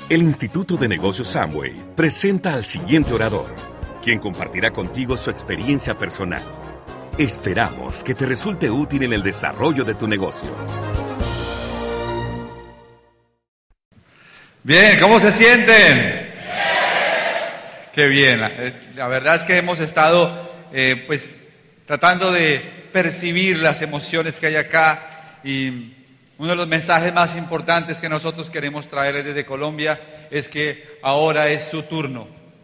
El Instituto de Negocios Amway presenta al siguiente orador, quien compartirá contigo su experiencia personal. Esperamos que te resulte útil en el desarrollo de tu negocio. Bien, ¿cómo se sienten? Qué bien. La verdad es que hemos estado tratando de percibir las emociones que hay acá, y uno de los mensajes más importantes que nosotros queremos traerles desde Colombia es que ahora es su turno.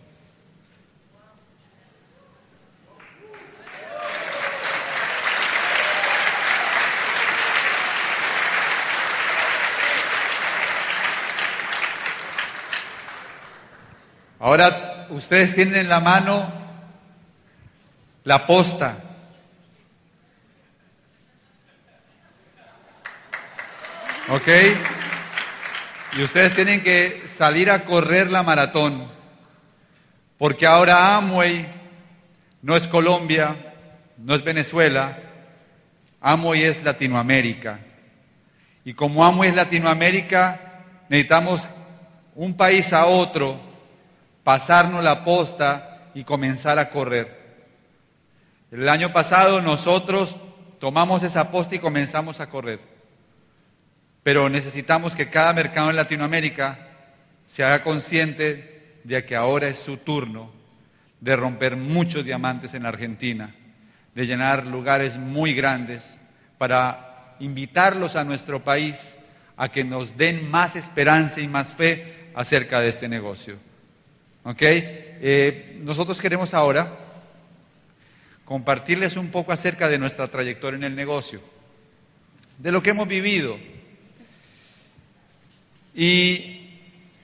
Ahora ustedes tienen en la mano la posta. ¿Ok? Y ustedes tienen que salir a correr la maratón, porque ahora Amway no es Colombia, no es Venezuela, Amway es Latinoamérica. Y como Amway es Latinoamérica, necesitamos un país a otro pasarnos la posta y comenzar a correr. El año pasado nosotros tomamos esa posta y comenzamos a correr. Pero necesitamos que cada mercado en Latinoamérica se haga consciente de que ahora es su turno de romper muchos diamantes en Argentina, de llenar lugares muy grandes, para invitarlos a nuestro país a que nos den más esperanza y más fe acerca de este negocio. ¿Ok? Nosotros queremos ahora compartirles un poco acerca de nuestra trayectoria en el negocio, de lo que hemos vivido. Y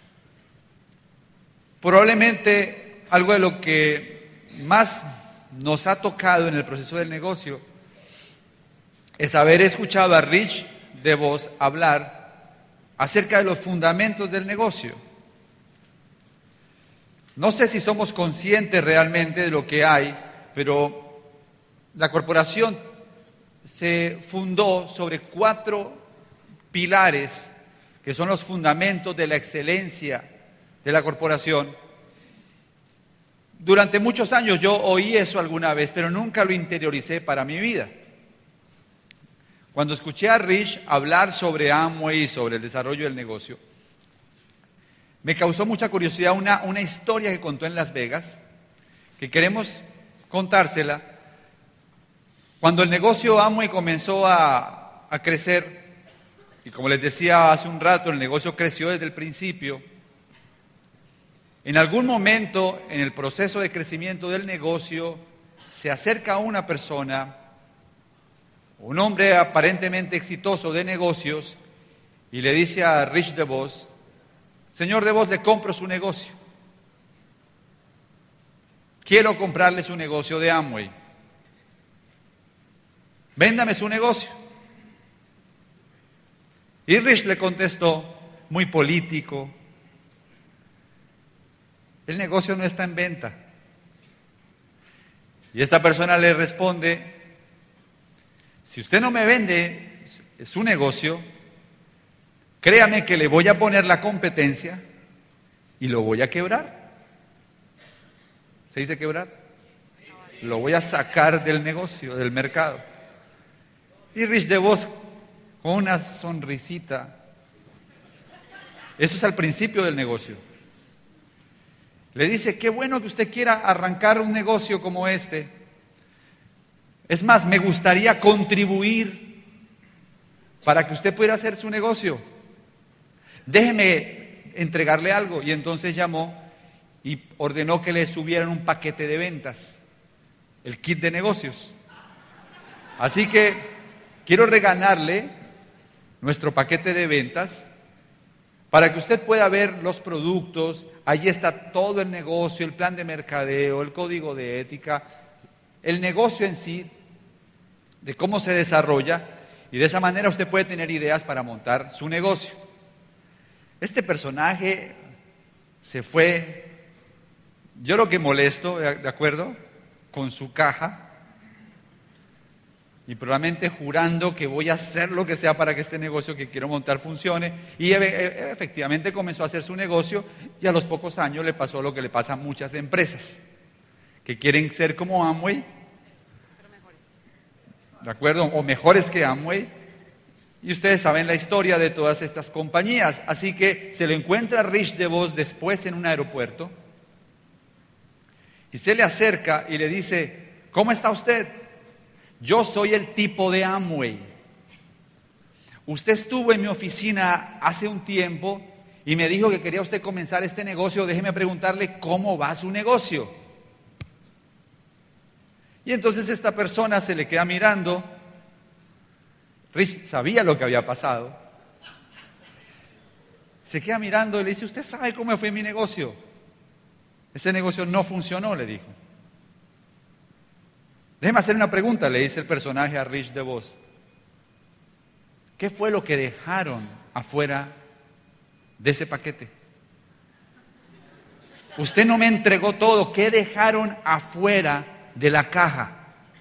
probablemente algo de lo que más nos ha tocado en el proceso del negocio es haber escuchado a Rich DeVos hablar acerca de los fundamentos del negocio. No sé si somos conscientes realmente de lo que hay, pero la corporación se fundó sobre 4 pilares que son los fundamentos de la excelencia de la corporación. Durante muchos años yo oí eso alguna vez, pero nunca lo interioricé para mi vida. Cuando escuché a Rich hablar sobre Amway y sobre el desarrollo del negocio, me causó mucha curiosidad una historia que contó en Las Vegas, que queremos contársela. Cuando el negocio Amway comenzó a crecer, y como les decía hace un rato, el negocio creció desde el principio. En algún momento, en el proceso de crecimiento del negocio, se acerca a una persona, un hombre aparentemente exitoso de negocios, y le dice a Rich DeVos: señor DeVos, le compro su negocio. Quiero comprarle su negocio de Amway. Véndame su negocio. Y Rich le contestó, muy político: el negocio no está en venta. Y esta persona le responde: si usted no me vende su negocio, créame que le voy a poner la competencia y lo voy a quebrar. ¿Se dice quebrar? Lo voy a sacar del negocio, del mercado. Y Rich DeVos, con una sonrisita, eso es al principio del negocio, le dice: qué bueno que usted quiera arrancar un negocio como este. Es más, me gustaría contribuir para que usted pudiera hacer su negocio. Déjeme entregarle algo. Y entonces llamó y ordenó que le subieran un paquete de ventas, el kit de negocios. Así que quiero regalarle nuestro paquete de ventas para que usted pueda ver los productos. Allí está todo el negocio, el plan de mercadeo, el código de ética, el negocio en sí, de cómo se desarrolla, y de esa manera usted puede tener ideas para montar su negocio. Este personaje se fue, yo creo que molesto, ¿de acuerdo?, con su caja, y probablemente jurando que voy a hacer lo que sea para que este negocio que quiero montar funcione. Y efectivamente comenzó a hacer su negocio y a los pocos años le pasó lo que le pasa a muchas empresas, que quieren ser como Amway, ¿de acuerdo? O mejores que Amway. Y ustedes saben la historia de todas estas compañías. Así que se lo encuentra Rich DeVos después en un aeropuerto y se le acerca y le dice: ¿cómo está usted? Yo soy el tipo de Amway. Usted estuvo en mi oficina hace un tiempo y me dijo que quería usted comenzar este negocio. Déjeme preguntarle cómo va su negocio. Y entonces esta persona se le queda mirando. Rich sabía lo que había pasado. Se queda mirando y le dice: ¿usted sabe cómo fue mi negocio? Ese negocio no funcionó, le dijo. Déjeme hacer una pregunta, le dice el personaje a Rich DeVos. ¿Qué fue lo que dejaron afuera de ese paquete? Usted no me entregó todo. ¿Qué dejaron afuera de la caja?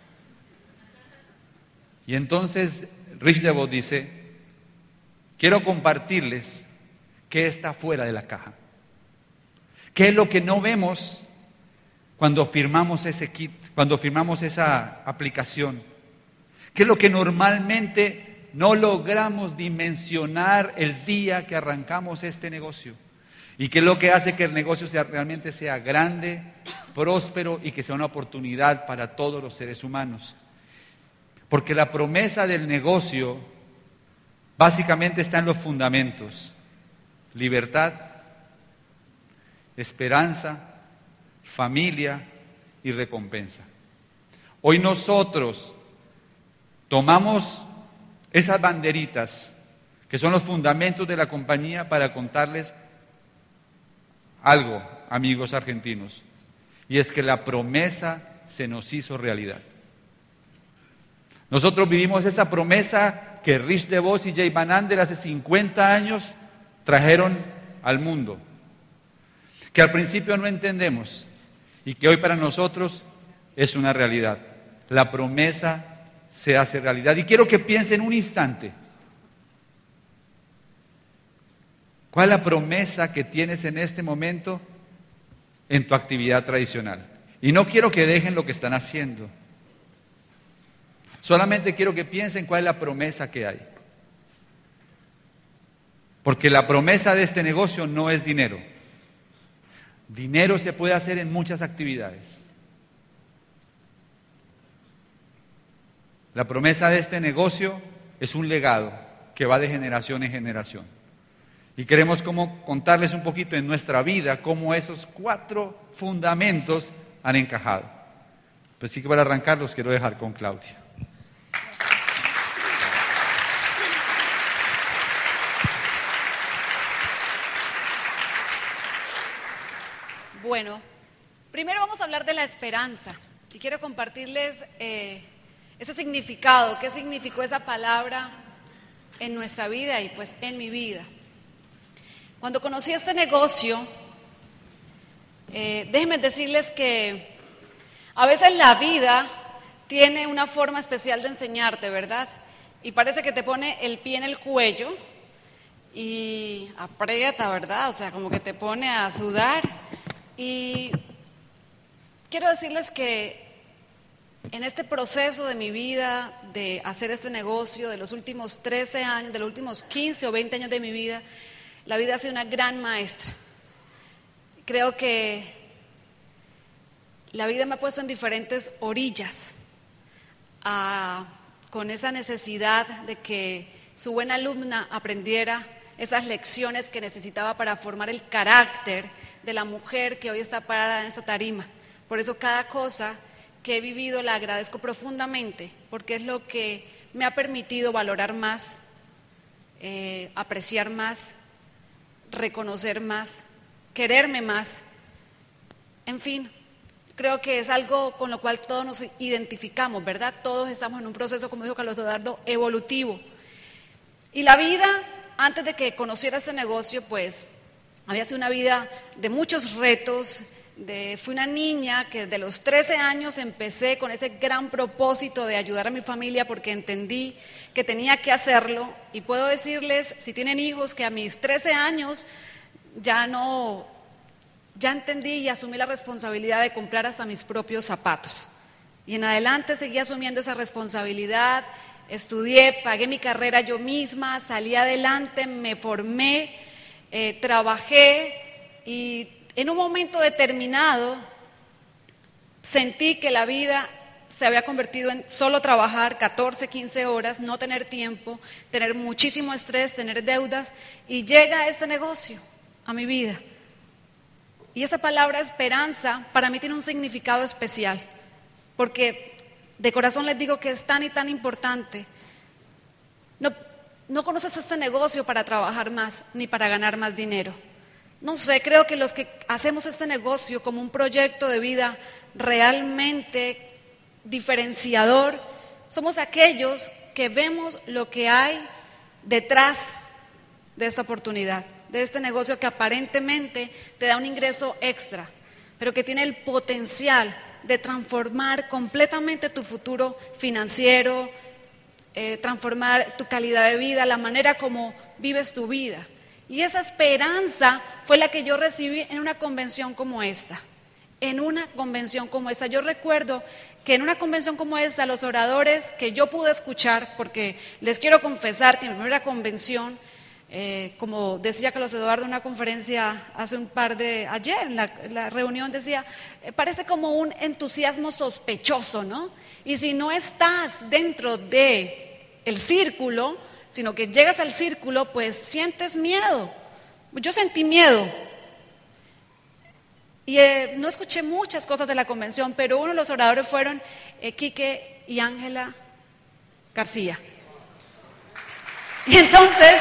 Y entonces Rich DeVos dice: quiero compartirles qué está fuera de la caja. ¿Qué es lo que no vemos cuando firmamos ese kit, cuando firmamos esa aplicación? ¿Qué es lo que normalmente no logramos dimensionar el día que arrancamos este negocio? ¿Y qué es lo que hace que el negocio realmente sea grande, próspero y que sea una oportunidad para todos los seres humanos? Porque la promesa del negocio básicamente está en los fundamentos: libertad, esperanza, familia y recompensa. Hoy nosotros tomamos esas banderitas que son los fundamentos de la compañía para contarles algo, amigos argentinos, y es que la promesa se nos hizo realidad. Nosotros vivimos esa promesa que Rich DeVos y Jay Van Andel hace 50 años trajeron al mundo, que al principio no entendemos y que hoy para nosotros es una realidad. La promesa se hace realidad. Y quiero que piensen un instante: ¿cuál es la promesa que tienes en este momento en tu actividad tradicional? Y no quiero que dejen lo que están haciendo. Solamente quiero que piensen cuál es la promesa que hay. Porque la promesa de este negocio no es dinero. Dinero se puede hacer en muchas actividades. La promesa de este negocio es un legado que va de generación en generación. Y queremos contarles un poquito en nuestra vida cómo esos 4 fundamentos han encajado. Pues sí que para arrancar los quiero dejar con Claudia. Bueno, primero vamos a hablar de la esperanza y quiero compartirles ese significado, qué significó esa palabra en nuestra vida y pues en mi vida. Cuando conocí este negocio, déjenme decirles que a veces la vida tiene una forma especial de enseñarte, ¿verdad? Y parece que te pone el pie en el cuello y aprieta, ¿verdad? O sea, como que te pone a sudar. Y quiero decirles que en este proceso de mi vida, de hacer este negocio, de los últimos 13 años, de los últimos 15 o 20 años de mi vida, la vida ha sido una gran maestra. Creo que la vida me ha puesto en diferentes orillas, con esa necesidad de que su buena alumna aprendiera esas lecciones que necesitaba para formar el carácter de la mujer que hoy está parada en esa tarima. Por eso cada cosa que he vivido la agradezco profundamente, porque es lo que me ha permitido valorar más, apreciar más, reconocer más, quererme más. En fin, creo que es algo con lo cual todos nos identificamos, ¿verdad? Todos estamos en un proceso, como dijo Carlos Eduardo, evolutivo. Y la vida, antes de que conociera este negocio, pues había sido una vida de muchos retos, Fui una niña que desde los 13 años empecé con ese gran propósito de ayudar a mi familia porque entendí que tenía que hacerlo. Y puedo decirles, si tienen hijos, que a mis 13 años ya entendí y asumí la responsabilidad de comprar hasta mis propios zapatos. Y en adelante seguí asumiendo esa responsabilidad, estudié, pagué mi carrera yo misma, salí adelante, me formé, trabajé y en un momento determinado sentí que la vida se había convertido en solo trabajar 14, 15 horas, no tener tiempo, tener muchísimo estrés, tener deudas, y llega este negocio a mi vida. Y esta palabra esperanza para mí tiene un significado especial, porque de corazón les digo que es tan y tan importante. No conoces este negocio para trabajar más ni para ganar más dinero. No sé, creo que los que hacemos este negocio como un proyecto de vida realmente diferenciador, somos aquellos que vemos lo que hay detrás de esta oportunidad, de este negocio que aparentemente te da un ingreso extra, pero que tiene el potencial de transformar completamente tu futuro financiero, transformar tu calidad de vida, la manera como vives tu vida. Y esa esperanza fue la que yo recibí en una convención como esta. Yo recuerdo que en una convención como esta, los oradores que yo pude escuchar, porque les quiero confesar que en mi primera convención, como decía Carlos Eduardo en una conferencia ayer en la reunión decía, parece como un entusiasmo sospechoso, ¿no? Y si no estás dentro del círculo, sino que llegas al círculo, pues sientes miedo. Yo sentí miedo. Y no escuché muchas cosas de la convención, pero uno de los oradores fueron Quique y Ángela García. Y entonces,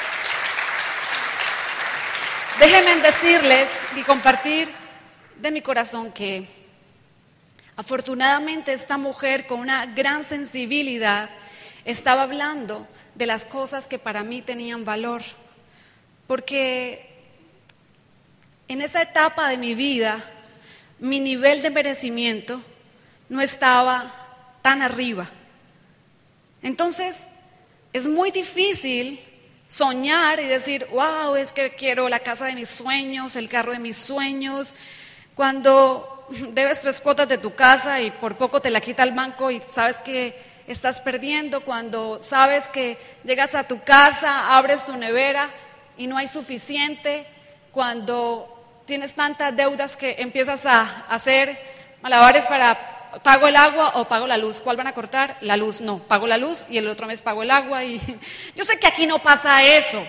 déjenme decirles y compartir de mi corazón que afortunadamente esta mujer con una gran sensibilidad estaba hablando de las cosas que para mí tenían valor, porque en esa etapa de mi vida mi nivel de merecimiento no estaba tan arriba. Entonces es muy difícil soñar y decir, wow, es que quiero la casa de mis sueños, el carro de mis sueños, cuando debes 3 cuotas de tu casa y por poco te la quita el banco y sabes que estás perdiendo, cuando sabes que llegas a tu casa, abres tu nevera y no hay suficiente, cuando tienes tantas deudas que empiezas a hacer malabares para pago el agua o pago la luz. ¿Cuál van a cortar? La luz. No, pago la luz y el otro mes pago el agua. Y yo sé que aquí no pasa eso.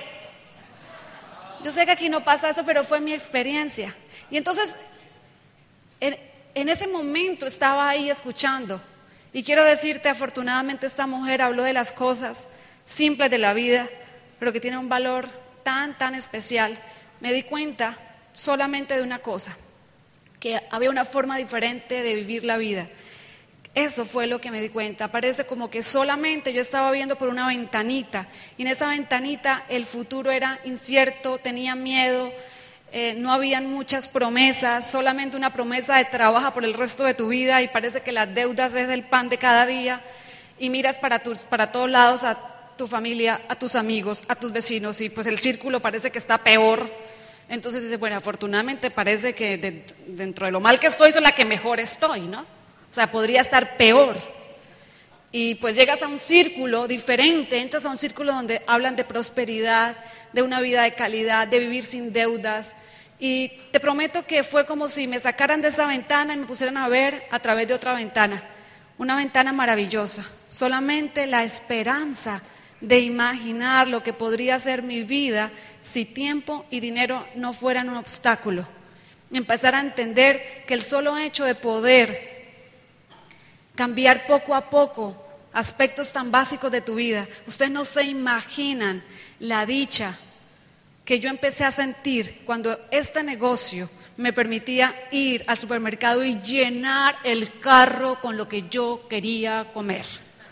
Pero fue mi experiencia. Y entonces, en ese momento estaba ahí escuchando. Y quiero decirte, afortunadamente esta mujer habló de las cosas simples de la vida, pero que tiene un valor tan, tan especial. Me di cuenta solamente de una cosa, que había una forma diferente de vivir la vida. Eso fue lo que me di cuenta. Parece como que solamente yo estaba viendo por una ventanita, y en esa ventanita el futuro era incierto, tenía miedo, no habían muchas promesas, solamente una promesa de trabaja por el resto de tu vida, y parece que las deudas es el pan de cada día, y miras para todos lados a tu familia, a tus amigos, a tus vecinos, y pues el círculo parece que está peor. Entonces dice, bueno, afortunadamente parece que dentro de lo mal que estoy, soy la que mejor estoy, ¿no? O sea, podría estar peor. Y pues llegas a un círculo diferente, entras a un círculo donde hablan de prosperidad, de una vida de calidad, de vivir sin deudas. Y te prometo que fue como si me sacaran de esa ventana y me pusieran a ver a través de otra ventana. Una ventana maravillosa. Solamente la esperanza de imaginar lo que podría ser mi vida si tiempo y dinero no fueran un obstáculo. Y empezar a entender que el solo hecho de poder cambiar poco a poco aspectos tan básicos de tu vida, ustedes no se imaginan la dicha que yo empecé a sentir cuando este negocio me permitía ir al supermercado y llenar el carro con lo que yo quería comer.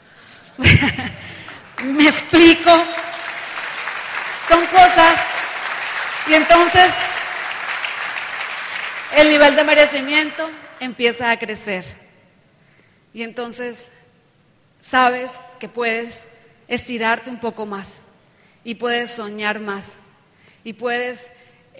¿Me explico? Son cosas. Y entonces el nivel de merecimiento empieza a crecer. Y entonces sabes que puedes estirarte un poco más y puedes soñar más y puedes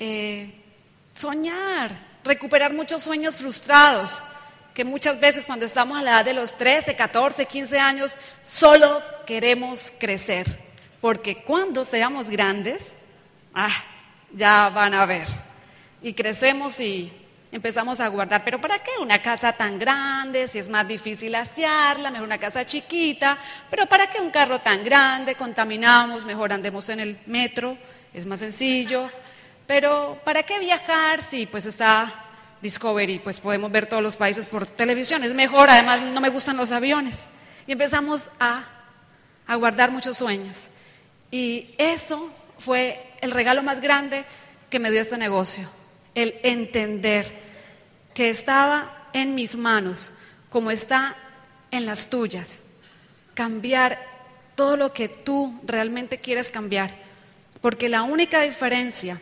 soñar, recuperar muchos sueños frustrados que muchas veces cuando estamos a la edad de los 13, 14, 15 años solo queremos crecer, porque cuando seamos grandes, ya van a ver, y crecemos y empezamos a guardar, pero ¿para qué una casa tan grande? Si es más difícil asearla, mejor una casa chiquita, pero ¿para qué un carro tan grande? Contaminamos, mejor andemos en el metro, es más sencillo, pero ¿para qué viajar si pues está Discovery, pues podemos ver todos los países por televisión, es mejor, además no me gustan los aviones? Y empezamos a guardar muchos sueños, y eso fue el regalo más grande que me dio este negocio, el entender que estaba en mis manos, como está en las tuyas, cambiar todo lo que tú realmente quieres cambiar, porque la única diferencia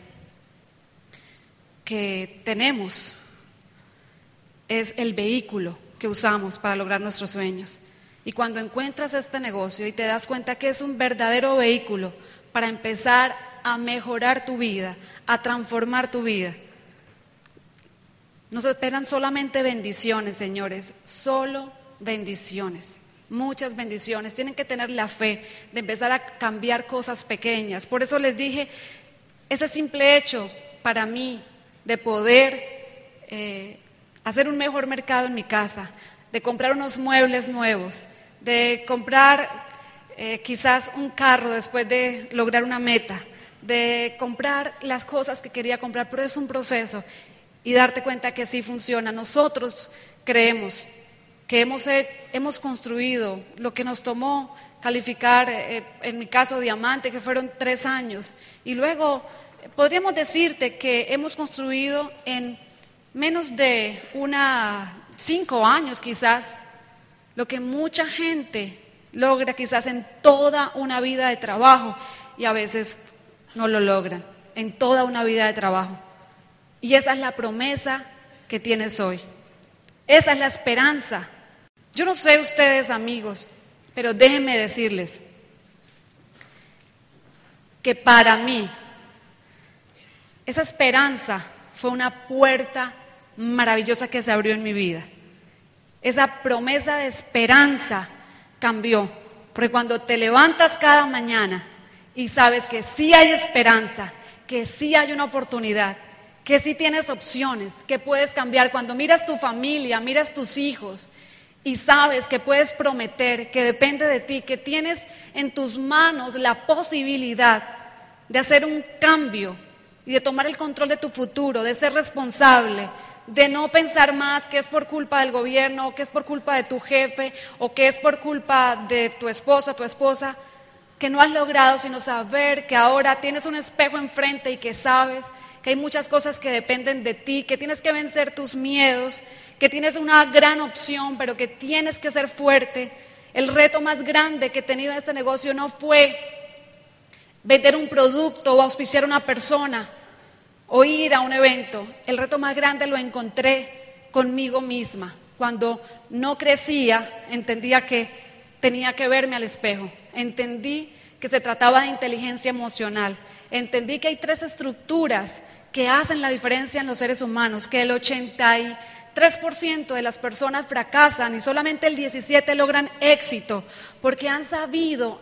que tenemos es el vehículo que usamos para lograr nuestros sueños. Y cuando encuentras este negocio y te das cuenta que es un verdadero vehículo para empezar a mejorar tu vida, a transformar tu vida, nos esperan solamente bendiciones, señores, solo bendiciones, muchas bendiciones. Tienen que tener la fe de empezar a cambiar cosas pequeñas. Por eso les dije, ese simple hecho para mí de poder hacer un mejor mercado en mi casa, de comprar unos muebles nuevos, de comprar quizás un carro después de lograr una meta, de comprar las cosas que quería comprar, pero es un proceso, y darte cuenta que sí funciona. Nosotros creemos que hemos construido lo que nos tomó calificar, en mi caso diamante, que fueron 3 años, y luego podríamos decirte que hemos construido en menos de 5 años quizás, lo que mucha gente logra quizás en toda una vida de trabajo, y a veces no lo logran, en toda una vida de trabajo. Y esa es la promesa que tienes hoy, esa es la esperanza. Yo no sé ustedes, amigos, pero déjenme decirles que para mí esa esperanza fue una puerta maravillosa que se abrió en mi vida. Esa promesa de esperanza cambió, porque cuando te levantas cada mañana y sabes que sí hay esperanza, que sí hay una oportunidad, que sí tienes opciones, que puedes cambiar, cuando miras tu familia, miras tus hijos y sabes que puedes prometer, que depende de ti, que tienes en tus manos la posibilidad de hacer un cambio y de tomar el control de tu futuro, de ser responsable, de no pensar más que es por culpa del gobierno, que es por culpa de tu jefe, o que es por culpa de tu esposo, tu esposa, que no has logrado, sino saber que ahora tienes un espejo enfrente y que sabes que hay muchas cosas que dependen de ti, que tienes que vencer tus miedos, que tienes una gran opción, pero que tienes que ser fuerte. El reto más grande que he tenido en este negocio no fue vender un producto o auspiciar a una persona o ir a un evento. El reto más grande lo encontré conmigo misma. Cuando no crecía, entendía que tenía que verme al espejo. Entendí que se trataba de inteligencia emocional. Entendí que hay 3 estructuras que hacen la diferencia en los seres humanos, que el 83% de las personas fracasan y solamente el 17% logran éxito, porque han sabido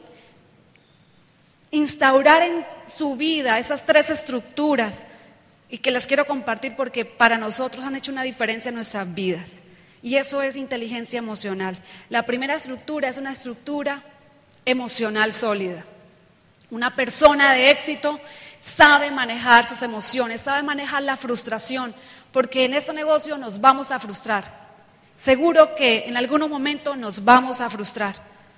instaurar en su vida esas 3 estructuras, y que las quiero compartir porque para nosotros han hecho una diferencia en nuestras vidas, y eso es inteligencia emocional. La primera estructura es una estructura emocional sólida. Una persona de éxito sabe manejar sus emociones, sabe manejar la frustración, porque en este negocio nos vamos a frustrar. Seguro que en algún momento nos vamos a frustrar.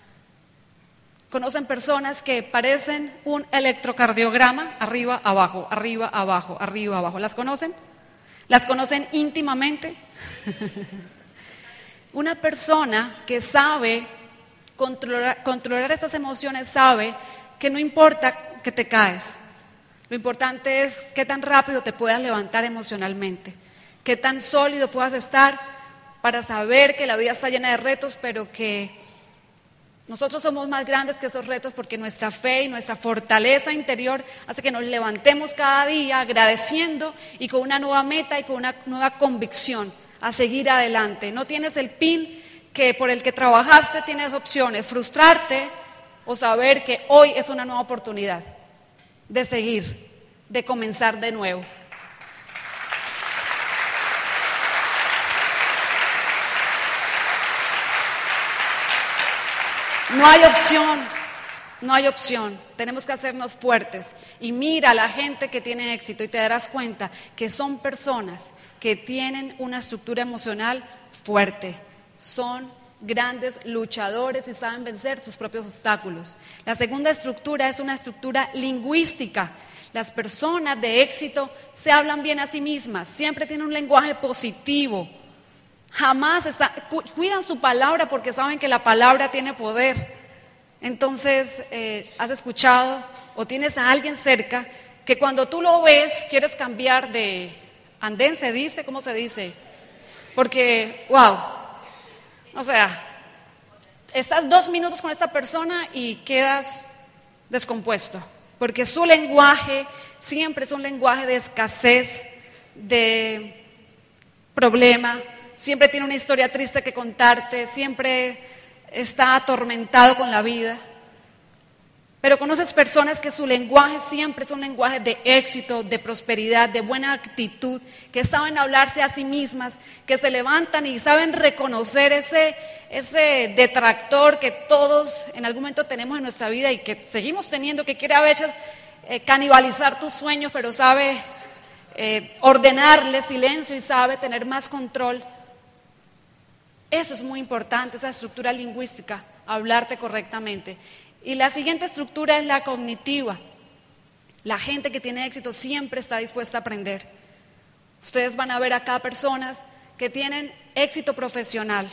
¿Conocen personas que parecen un electrocardiograma? Arriba, abajo, arriba, abajo, arriba, abajo. ¿Las conocen? ¿Las conocen íntimamente? Una persona que sabe controlar estas emociones sabe que no importa que te caes, lo importante es qué tan rápido te puedas levantar emocionalmente, qué tan sólido puedas estar para saber que la vida está llena de retos, pero que nosotros somos más grandes que esos retos porque nuestra fe y nuestra fortaleza interior hace que nos levantemos cada día agradeciendo y con una nueva meta y con una nueva convicción a seguir adelante. No tienes el pin que por el que trabajaste, tienes opciones, frustrarte o saber que hoy es una nueva oportunidad de seguir, de comenzar de nuevo. No hay opción, tenemos que hacernos fuertes y mira a la gente que tiene éxito y te darás cuenta que son personas que tienen una estructura emocional fuerte, son grandes luchadores y saben vencer sus propios obstáculos. La segunda estructura es una estructura lingüística. Las personas de éxito se hablan bien a sí mismas, siempre tienen un lenguaje positivo. Jamás cuidan su palabra porque saben que la palabra tiene poder. Entonces, has escuchado o tienes a alguien cerca que cuando tú lo ves quieres cambiar de andén, ¿se dice? ¿Cómo se dice? Porque, wow, o sea, estás 2 minutos con esta persona y quedas descompuesto. Porque su lenguaje siempre es un lenguaje de escasez, de problema. Siempre tiene una historia triste que contarte, siempre está atormentado con la vida. Pero conoces personas que su lenguaje siempre es un lenguaje de éxito, de prosperidad, de buena actitud, que saben hablarse a sí mismas, que se levantan y saben reconocer ese detractor que todos en algún momento tenemos en nuestra vida y que seguimos teniendo, que quiere a veces canibalizar tus sueños, pero sabe ordenarle silencio y sabe tener más control. Eso es muy importante, esa estructura lingüística, hablarte correctamente. Y la siguiente estructura es la cognitiva. La gente que tiene éxito siempre está dispuesta a aprender. Ustedes van a ver acá personas que tienen éxito profesional,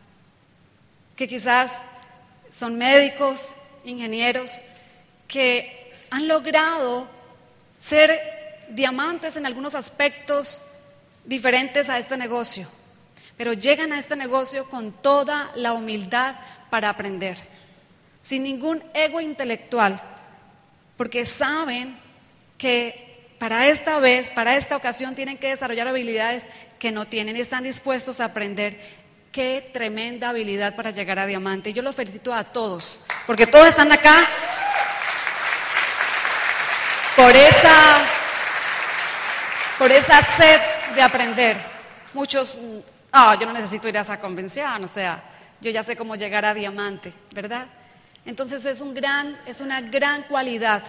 que quizás son médicos, ingenieros, que han logrado ser diamantes en algunos aspectos diferentes a este negocio. Pero llegan a este negocio con toda la humildad para aprender, sin ningún ego intelectual, porque saben que para esta vez, para esta ocasión, tienen que desarrollar habilidades que no tienen y están dispuestos a aprender. Qué tremenda habilidad para llegar a diamante. Yo los felicito a todos, porque todos están acá por esa sed de aprender. Muchos... yo no necesito ir a esa convención, o sea, yo ya sé cómo llegar a diamante, ¿verdad? Entonces es una gran cualidad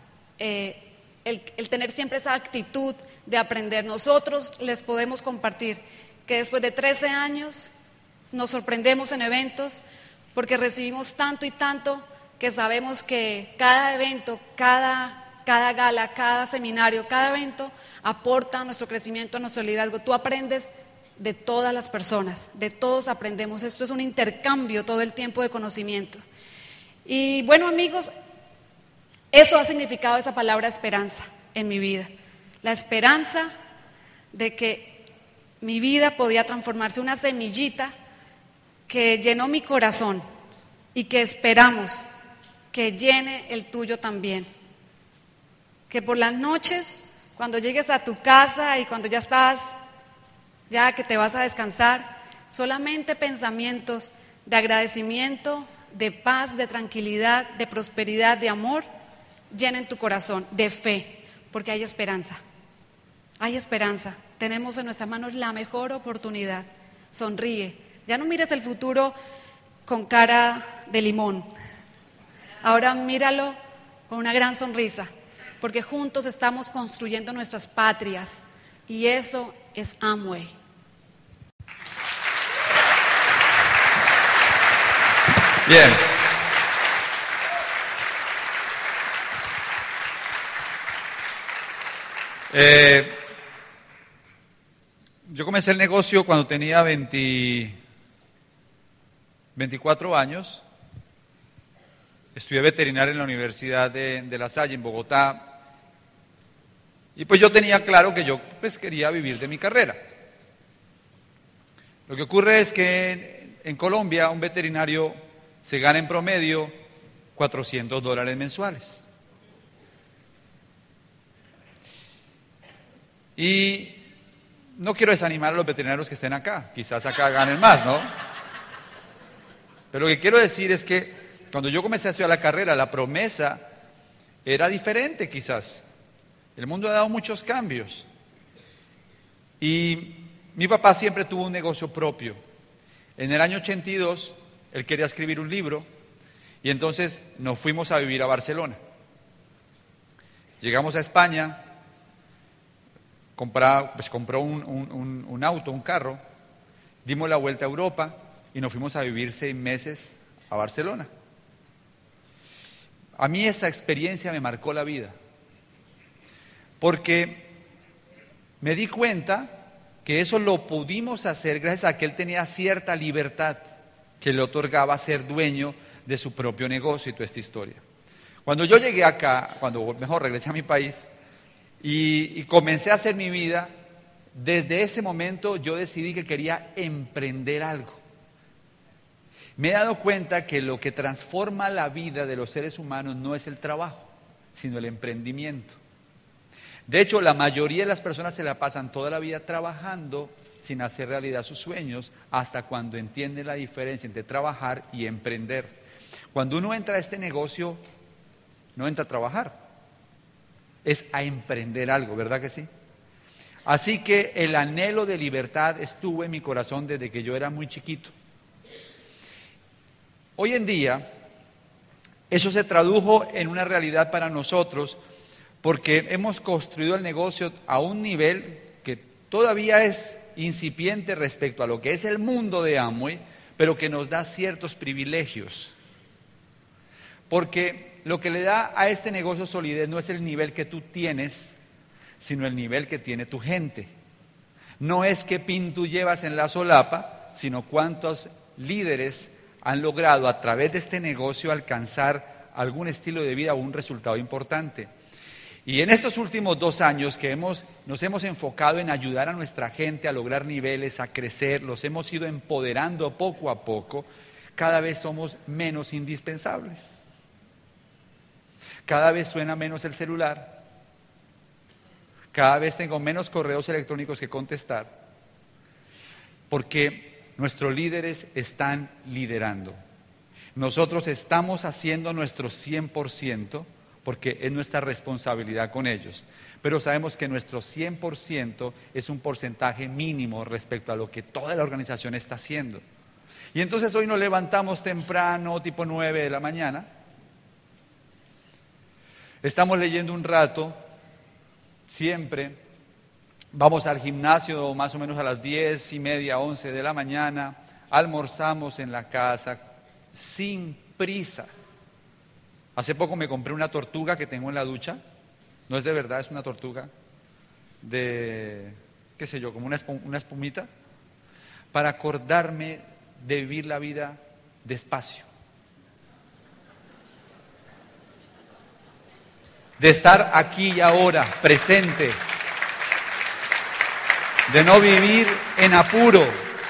el tener siempre esa actitud de aprender. Nosotros les podemos compartir que después de 13 años nos sorprendemos en eventos porque recibimos tanto y tanto que sabemos que cada evento, cada gala, cada seminario, cada evento aporta a nuestro crecimiento, a nuestro liderazgo. Tú aprendes de todas las personas, de todos aprendemos. Esto es un intercambio todo el tiempo de conocimiento. Y bueno, amigos, eso ha significado esa palabra esperanza en mi vida. La esperanza de que mi vida podía transformarse en una semillita que llenó mi corazón y que esperamos que llene el tuyo también. Que por las noches, cuando llegues a tu casa y cuando ya que te vas a descansar, solamente pensamientos de agradecimiento, de paz, de tranquilidad, de prosperidad, de amor, llenen tu corazón, de fe, porque hay esperanza. Hay esperanza. Tenemos en nuestras manos la mejor oportunidad. Sonríe. Ya no mires el futuro con cara de limón. Ahora míralo con una gran sonrisa, porque juntos estamos construyendo nuestras patrias y eso es Amway. Bien. Yo comencé el negocio cuando tenía 24 años. Estudié veterinaria en la Universidad de La Salle, en Bogotá. Y pues yo tenía claro que yo quería vivir de mi carrera. Lo que ocurre es que en Colombia un veterinario se gana en promedio $400 mensuales. Y no quiero desanimar a los veterinarios que estén acá, quizás acá ganen más, ¿no? Pero lo que quiero decir es que cuando yo comencé a estudiar la carrera, la promesa era diferente quizás. El mundo ha dado muchos cambios. Y mi papá siempre tuvo un negocio propio. En el año 82, él quería escribir un libro y entonces nos fuimos a vivir a Barcelona. Llegamos a España, compró un auto, un carro, dimos la vuelta a Europa y nos fuimos a vivir 6 meses a Barcelona. A mí esa experiencia me marcó la vida, porque me di cuenta que eso lo pudimos hacer gracias a que él tenía cierta libertad que le otorgaba ser dueño de su propio negocio y toda esta historia. Cuando yo llegué acá, regresé a mi país y comencé a hacer mi vida, desde ese momento yo decidí que quería emprender algo. Me he dado cuenta que lo que transforma la vida de los seres humanos no es el trabajo, sino el emprendimiento. De hecho, la mayoría de las personas se la pasan toda la vida trabajando sin hacer realidad sus sueños, hasta cuando entienden la diferencia entre trabajar y emprender. Cuando uno entra a este negocio, no entra a trabajar, es a emprender algo, ¿verdad que sí? Así que el anhelo de libertad estuvo en mi corazón desde que yo era muy chiquito. Hoy en día, eso se tradujo en una realidad para nosotros, porque hemos construido el negocio a un nivel que todavía es incipiente respecto a lo que es el mundo de Amway, pero que nos da ciertos privilegios. Porque lo que le da a este negocio solidez no es el nivel que tú tienes, sino el nivel que tiene tu gente. No es qué pin tú llevas en la solapa, sino cuántos líderes han logrado a través de este negocio alcanzar algún estilo de vida o un resultado importante. Y en estos últimos 2 años que nos hemos enfocado en ayudar a nuestra gente a lograr niveles, a crecer, los hemos ido empoderando poco a poco, cada vez somos menos indispensables. Cada vez suena menos el celular, cada vez tengo menos correos electrónicos que contestar, porque nuestros líderes están liderando. Nosotros estamos haciendo nuestro 100%, porque es nuestra responsabilidad con ellos. Pero sabemos que nuestro 100% es un porcentaje mínimo respecto a lo que toda la organización está haciendo. Y entonces hoy nos levantamos temprano, tipo 9 de la mañana. Estamos leyendo un rato, siempre. Vamos al gimnasio más o menos a las 10:30, 11 de la mañana. Almorzamos en la casa, sin prisa. Hace poco me compré una tortuga que tengo en la ducha. No es de verdad, es una tortuga de, qué sé yo, como una espumita, para acordarme de vivir la vida despacio. De estar aquí y ahora, presente. De no vivir en apuro.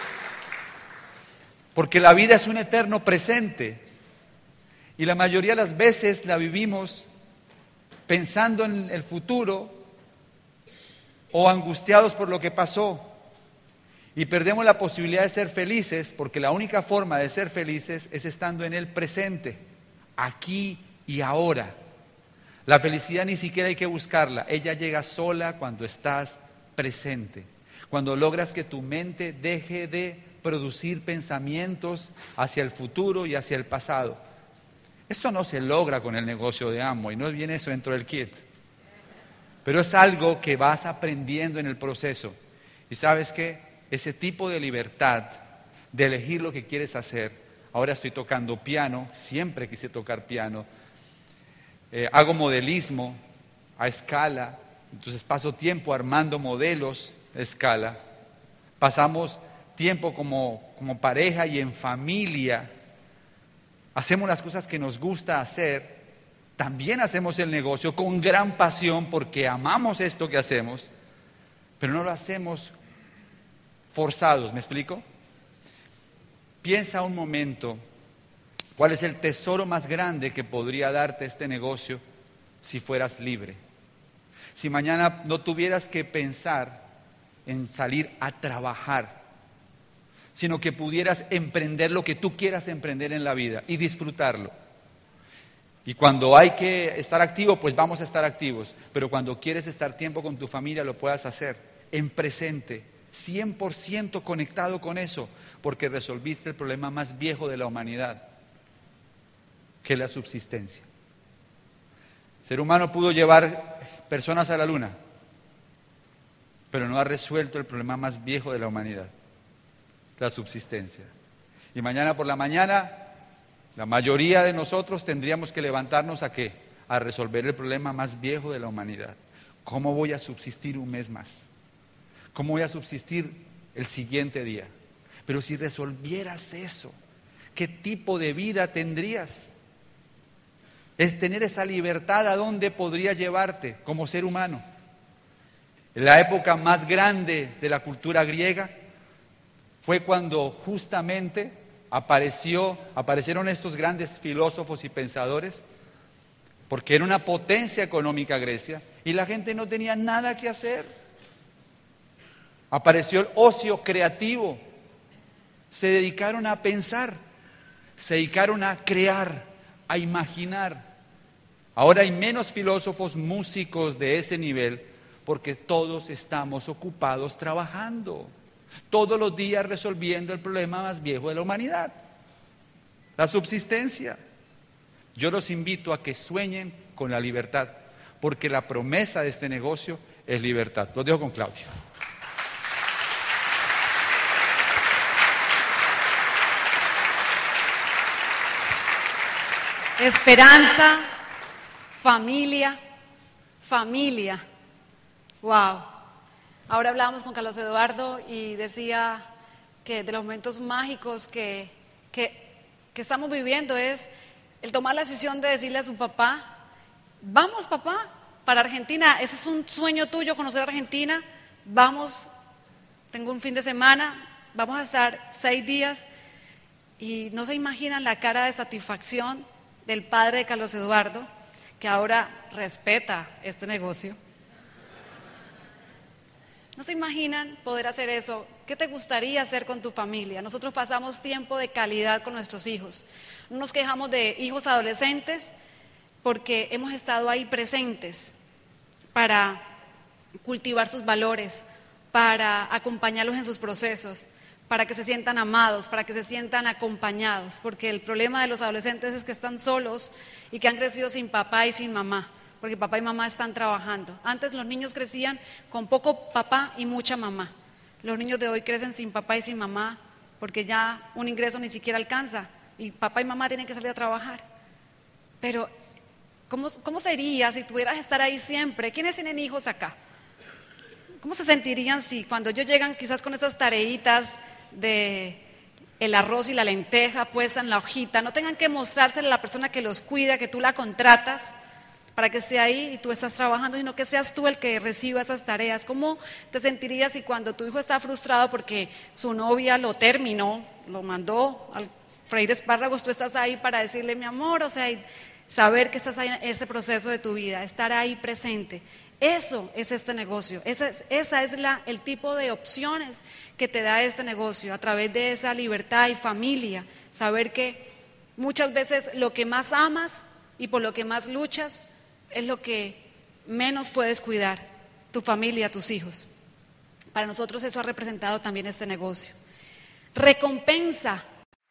Porque la vida es un eterno presente. Y la mayoría de las veces la vivimos pensando en el futuro o angustiados por lo que pasó. Y perdemos la posibilidad de ser felices, porque la única forma de ser felices es estando en el presente, aquí y ahora. La felicidad ni siquiera hay que buscarla, ella llega sola cuando estás presente. Cuando logras que tu mente deje de producir pensamientos hacia el futuro y hacia el pasado. Esto no se logra con el negocio de Amway, no viene eso dentro del kit. Pero es algo que vas aprendiendo en el proceso. Y sabes que ese tipo de libertad de elegir lo que quieres hacer. Ahora estoy tocando piano, siempre quise tocar piano. Hago modelismo a escala, entonces paso tiempo armando modelos a escala. Pasamos tiempo como pareja y en familia. Hacemos las cosas que nos gusta hacer, también hacemos el negocio con gran pasión porque amamos esto que hacemos, pero no lo hacemos forzados, ¿me explico? piensa un momento, ¿cuál es el tesoro más grande que podría darte este negocio si fueras libre? Si mañana no tuvieras que pensar en salir a trabajar, sino que pudieras emprender lo que tú quieras emprender en la vida y disfrutarlo. Y cuando hay que estar activo, pues vamos a estar activos. Pero cuando quieres estar tiempo con tu familia, lo puedas hacer en presente, 100% conectado con eso, porque resolviste el problema más viejo de la humanidad, que es la subsistencia. El ser humano pudo llevar personas a la luna, pero no ha resuelto el problema más viejo de la humanidad, la subsistencia. Y mañana por la mañana, la mayoría de nosotros tendríamos que levantarnos ¿a qué? A resolver el problema más viejo de la humanidad. ¿Cómo voy a subsistir un mes más? ¿Cómo voy a subsistir el siguiente día? Pero si resolvieras eso, ¿qué tipo de vida tendrías? Es tener esa libertad, ¿a dónde podría llevarte como ser humano? En la época más grande de la cultura griega fue cuando justamente aparecieron estos grandes filósofos y pensadores, porque era una potencia económica Grecia y la gente no tenía nada que hacer. Apareció el ocio creativo, se dedicaron a pensar, se dedicaron a crear, a imaginar. Ahora hay menos filósofos, músicos de ese nivel, porque todos estamos ocupados trabajando, todos los días resolviendo el problema más viejo de la humanidad, la subsistencia. Yo los invito a que sueñen con la libertad, porque la promesa de este negocio es libertad. Los dejo con Claudio. Esperanza, familia, familia. Wow. Ahora hablábamos con Carlos Eduardo y decía que de los momentos mágicos que estamos viviendo es el tomar la decisión de decirle a su papá: vamos papá, para Argentina, ese es un sueño tuyo, conocer Argentina, vamos, tengo un fin de semana, vamos a estar 6 días, y no se imaginan la cara de satisfacción del padre de Carlos Eduardo, que ahora respeta este negocio. ¿No se imaginan poder hacer eso? ¿Qué te gustaría hacer con tu familia? Nosotros pasamos tiempo de calidad con nuestros hijos. No nos quejamos de hijos adolescentes porque hemos estado ahí presentes para cultivar sus valores, para acompañarlos en sus procesos, para que se sientan amados, para que se sientan acompañados, porque el problema de los adolescentes es que están solos y que han crecido sin papá y sin mamá, porque papá y mamá están trabajando. Antes los niños crecían con poco papá y mucha mamá. Los niños de hoy crecen sin papá y sin mamá, porque ya un ingreso ni siquiera alcanza, y papá y mamá tienen que salir a trabajar. Pero, ¿cómo sería si tuvieras que estar ahí siempre? ¿Quiénes tienen hijos acá? ¿Cómo se sentirían si cuando ellos llegan quizás con esas tareitas de el arroz y la lenteja puesta en la hojita, no tengan que mostrársela a la persona que los cuida, que tú la contratas para que esté ahí y tú estás trabajando, sino que seas tú el que reciba esas tareas? ¿Cómo te sentirías si cuando tu hijo está frustrado porque su novia lo terminó, lo mandó al freír espárragos, tú estás ahí para decirle: mi amor, o sea, y saber que estás ahí en ese proceso de tu vida, estar ahí presente? Eso es este negocio, esa es el tipo de opciones que te da este negocio, a través de esa libertad y familia, saber que muchas veces lo que más amas y por lo que más luchas es lo que menos puedes cuidar, tu familia, tus hijos. Para nosotros eso ha representado también este negocio. Recompensa.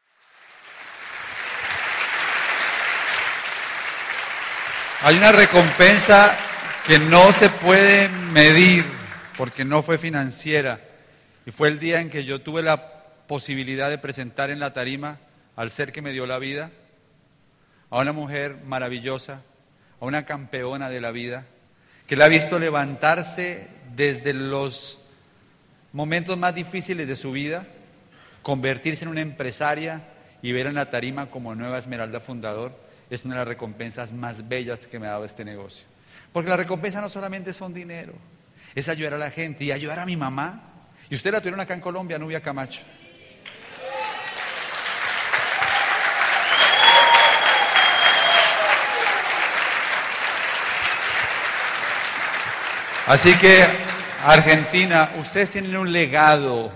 Hay una recompensa que no se puede medir porque no fue financiera, y fue el día en que yo tuve la posibilidad de presentar en la tarima al ser que me dio la vida, a una mujer maravillosa, a una campeona de la vida, que la ha visto levantarse desde los momentos más difíciles de su vida, convertirse en una empresaria y ver en la tarima como nueva Esmeralda Fundador. Es una de las recompensas más bellas que me ha dado este negocio. Porque la recompensa no solamente son dinero, es ayudar a la gente y ayudar a mi mamá. Y ustedes la tuvieron acá en Colombia, Nubia Camacho. Así que, Argentina, ustedes tienen un legado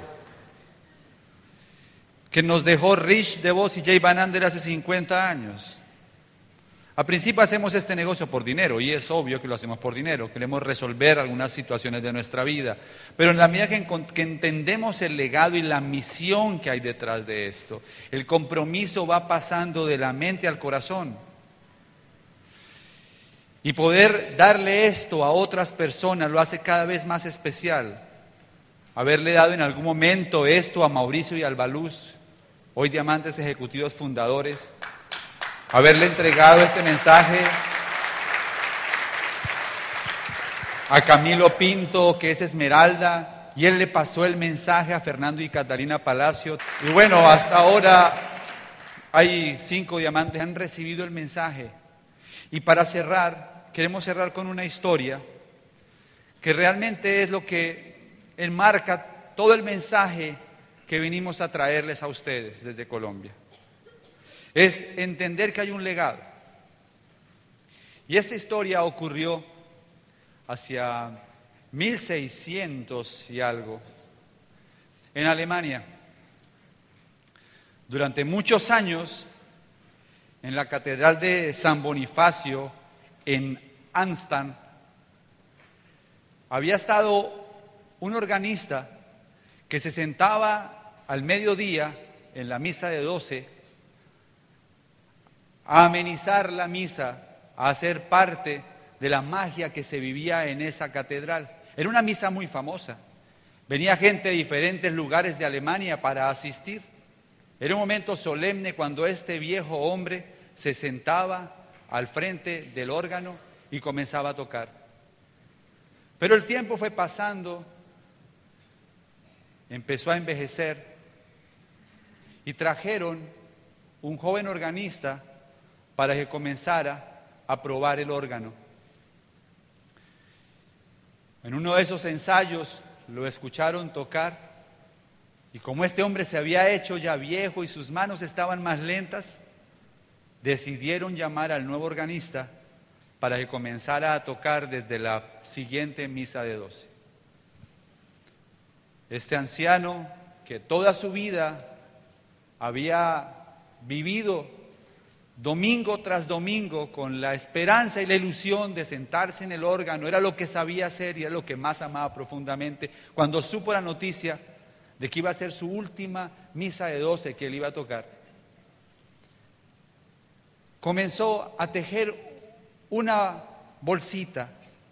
que nos dejó Rich DeVos y Jay Van Andel hace 50 años. Al principio hacemos este negocio por dinero, y es obvio que lo hacemos por dinero, queremos resolver algunas situaciones de nuestra vida, pero en la medida que entendemos el legado y la misión que hay detrás de esto, el compromiso va pasando de la mente al corazón. Y poder darle esto a otras personas lo hace cada vez más especial. Haberle dado en algún momento esto a Mauricio y Albaluz, hoy diamantes ejecutivos fundadores, haberle entregado este mensaje a Camilo Pinto, que es Esmeralda, y él le pasó el mensaje a Fernando y Catalina Palacio. Y bueno, hasta ahora hay 5 diamantes que han recibido el mensaje. Y para cerrar, queremos cerrar con una historia que realmente es lo que enmarca todo el mensaje que vinimos a traerles a ustedes desde Colombia. Es entender que hay un legado. Y esta historia ocurrió hacia 1600 y algo en Alemania. Durante muchos años, en la Catedral de San Bonifacio, en Arnstadt, había estado un organista que se sentaba al mediodía en la misa de 12 a amenizar la misa, a hacer parte de la magia que se vivía en esa catedral. Era una misa muy famosa. Venía gente de diferentes lugares de Alemania para asistir. Era un momento solemne cuando este viejo hombre se sentaba al frente del órgano y comenzaba a tocar. Pero el tiempo fue pasando, empezó a envejecer y trajeron un joven organista para que comenzara a probar el órgano. En uno de esos ensayos lo escucharon tocar y como este hombre se había hecho ya viejo y sus manos estaban más lentas, decidieron llamar al nuevo organista para que comenzara a tocar desde la siguiente misa de 12. Este anciano que toda su vida había vivido domingo tras domingo con la esperanza y la ilusión de sentarse en el órgano, era lo que sabía hacer y era lo que más amaba profundamente. Cuando supo la noticia de que iba a ser su última misa de 12 que él iba a tocar, comenzó a tejer una bolsita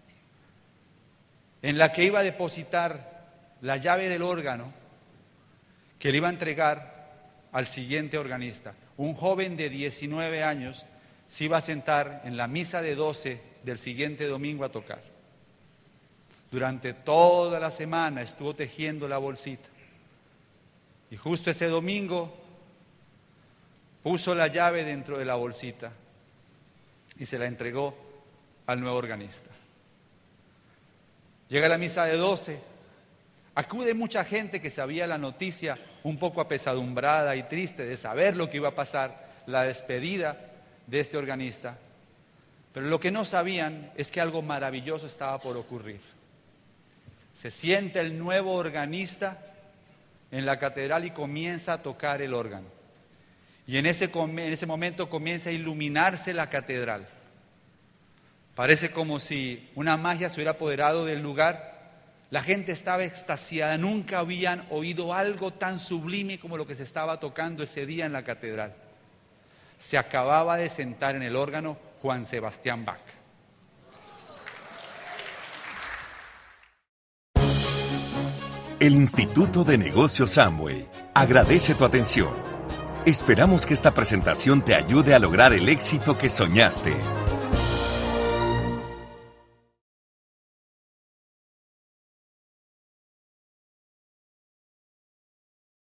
en la que iba a depositar la llave del órgano que le iba a entregar al siguiente organista. Un joven de 19 años se iba a sentar en la misa de 12 del siguiente domingo a tocar. Durante toda la semana estuvo tejiendo la bolsita. Y justo ese domingo puso la llave dentro de la bolsita y se la entregó al nuevo organista. Llega la misa de 12, acude mucha gente que sabía la noticia, un poco apesadumbrada y triste de saber lo que iba a pasar, la despedida de este organista. Pero lo que no sabían es que algo maravilloso estaba por ocurrir. Se sienta el nuevo organista en la catedral y comienza a tocar el órgano. Y en ese momento comienza a iluminarse la catedral. Parece como si una magia se hubiera apoderado del lugar. La gente estaba extasiada, nunca habían oído algo tan sublime como lo que se estaba tocando ese día en la catedral. Se acababa de sentar en el órgano Juan Sebastián Bach. El Instituto de Negocios Amway agradece tu atención. Esperamos que esta presentación te ayude a lograr el éxito que soñaste.